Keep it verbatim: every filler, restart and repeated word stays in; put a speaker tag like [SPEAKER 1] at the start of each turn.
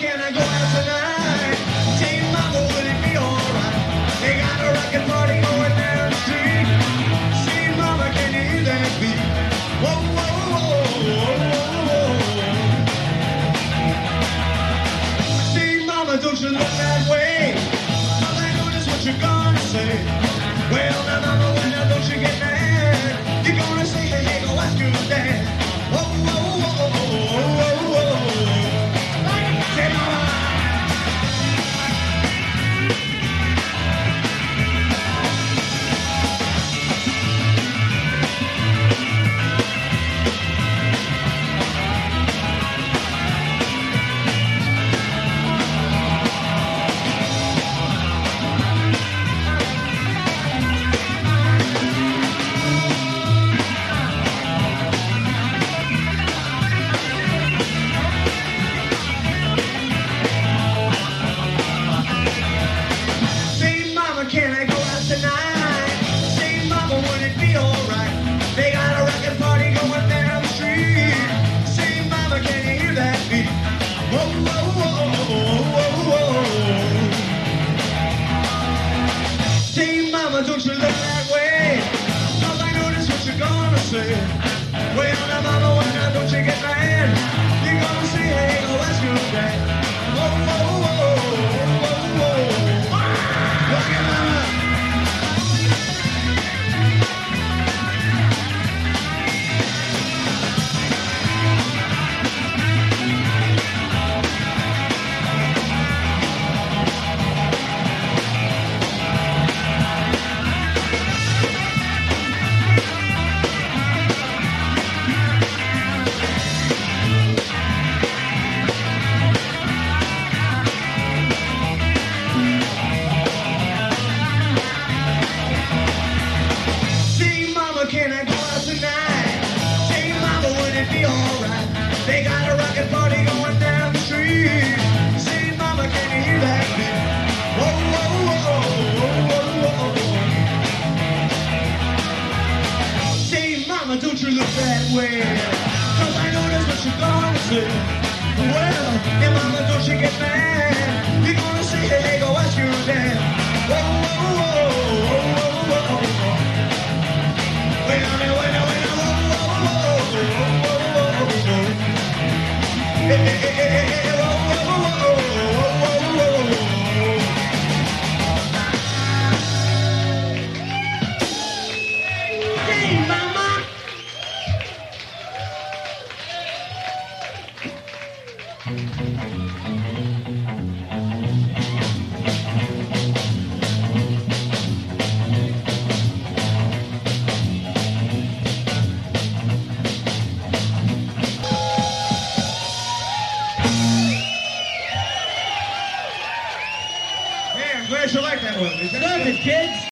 [SPEAKER 1] can I go out tonight? Say, mama, will it be alright? They got a rockin' party going down the street. Say, mama, can you hear that beat? Whoa, whoa, whoa, whoa, whoa. Say, mama, don't you look that way? 'Cause I know just what you're gonna say. Well, now, mama, well, now, don't you get mad? You're gonna say, hey, hey, go ask your dad. Whoa, whoa, whoa, whoa, whoa, whoa. Say, mama. Can I go out tonight? Say, mama, would it be alright? They got a rockin' party going down the street. Say, mama, can you hear that beat? Whoa, whoa, whoa, whoa, whoa. Say, mama, don't you look that way? 'Cause I know that's what you're gonna say. Well, now, mama, why now don't you get mad? You're gonna say, hey, go ask your dad. Whoa, whoa, whoa, whoa, whoa. Look at mama. Can I go out tonight? Say, mama, would it be alright? They got a rockin' party going down the street. Say, mama, can you hear that beat? Whoa, whoa, whoa, whoa, whoa, whoa. Say, mama, don't you look that way? 'Cause I know that's what you're gonna say. Well, yeah, mama, don't you get mad? You're gonna say, hey, hey, go ask your dad. Whoa, whoa, whoa, whoa, whoa, whoa. Wait a minute, wait a minute, whoa, whoa, whoa, whoa, whoa, whoa. Hey, hey, hey, hey, hey, whoa, whoa, whoa, whoa, whoa, whoa. Hey, mama. Glad you like that one. Stop it, kids.